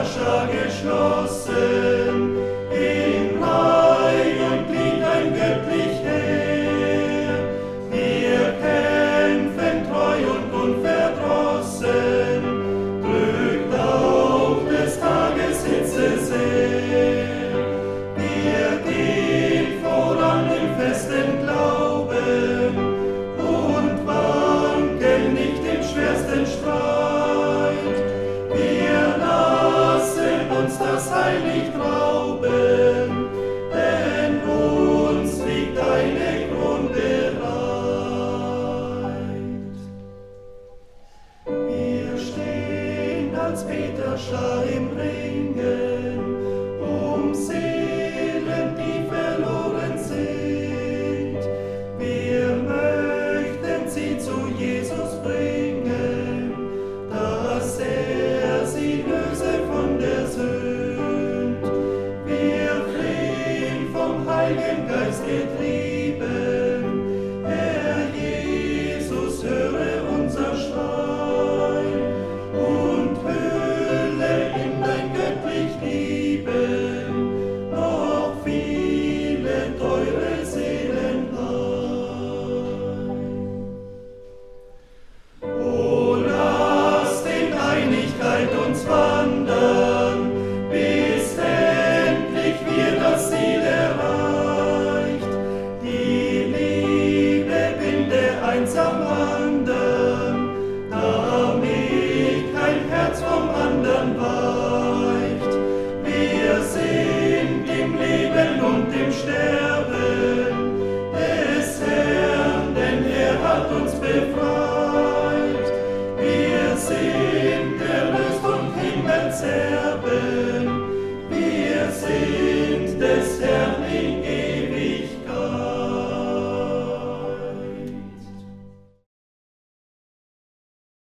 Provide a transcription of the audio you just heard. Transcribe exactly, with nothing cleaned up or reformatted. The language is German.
Herrscher geschlossen, in Reih und Glied ein göttlich Heer. Wir kämpfen treu und unverdrossen, drückt auch des Tages Hitze sehr. Wir gehen voran im festen Glauben und wankeln nicht im schwersten Streit. Wir lassen uns das Heil nicht rauben.